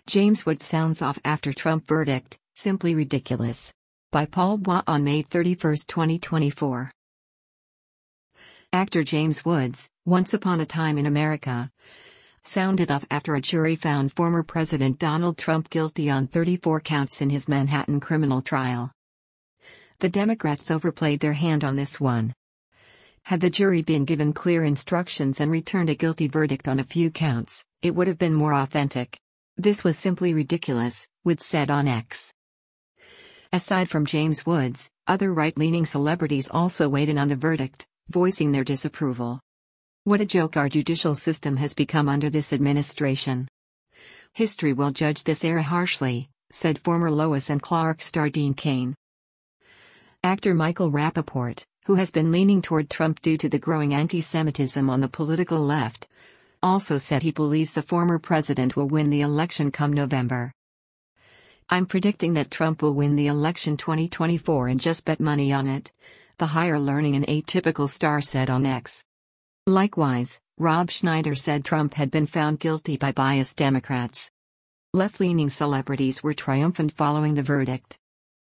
James Woods sounds off after Trump verdict, simply ridiculous. By Paul Bois on May 31, 2024. Actor James Woods, Once Upon a Time in America, sounded off after a jury found former President Donald Trump guilty on 34 counts in his Manhattan criminal trial. The Democrats overplayed their hand on this one. Had the jury been given clear instructions and returned a guilty verdict on a few counts, it would have been more authentic. This was simply ridiculous, Woods said on X. Aside from James Woods, other right-leaning celebrities also weighed in on the verdict, voicing their disapproval. What a joke our judicial system has become under this administration. History will judge this era harshly, said former Lois and Clark star Dean Cain. Actor Michael Rappaport, who has been leaning toward Trump due to the growing anti-Semitism on the political left, also said he believes the former president will win the election come November. I'm predicting that Trump will win the election 2024 and just bet money on it, the higher learning and atypical star said on X. Likewise, Rob Schneider said Trump had been found guilty by biased Democrats. Left-leaning celebrities were triumphant following the verdict.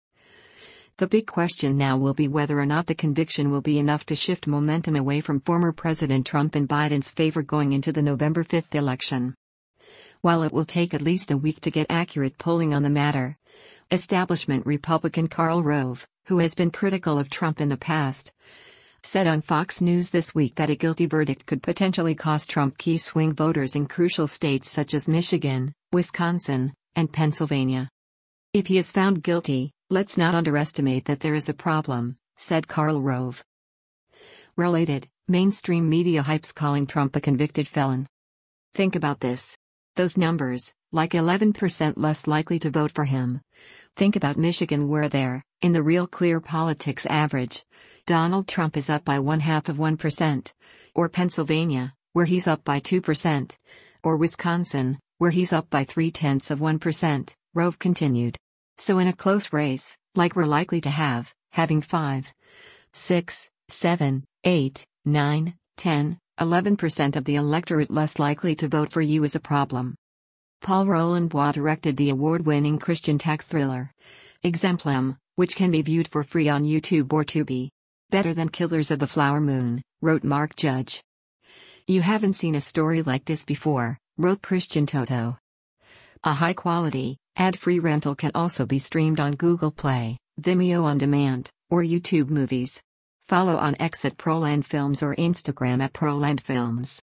The big question now will be whether or not the conviction will be enough to shift momentum away from former President Trump in Biden's favor going into the November 5 election. While it will take at least a week to get accurate polling on the matter, establishment Republican Karl Rove, who has been critical of Trump in the past, said on Fox News this week that a guilty verdict could potentially cost Trump key swing voters in crucial states such as Michigan, Wisconsin, and Pennsylvania. If he is found guilty, let's not underestimate that there is a problem, said Karl Rove. Related, mainstream media hypes calling Trump a convicted felon. Think about this. Those numbers, like 11% less likely to vote for him. Think about Michigan where there, in the Real Clear Politics average, Donald Trump is up by 0.5%, or Pennsylvania, where he's up by 2%, or Wisconsin, where he's up by 0.3%, Rove continued. So in a close race, like we're likely to have, having 5, 6, 7, 8, 9, 10, 11% of the electorate less likely to vote for you is a problem. Paul Roland Bois directed the award-winning Christian tech thriller, Exemplum, which can be viewed for free on YouTube or Tubi. Better than Killers of the Flower Moon, wrote Mark Judge. You haven't seen a story like this before, wrote Christian Toto. A high-quality, ad-free rental can also be streamed on Google Play, Vimeo On Demand, or YouTube Movies. Follow on X at Proland Films or Instagram at Proland Films.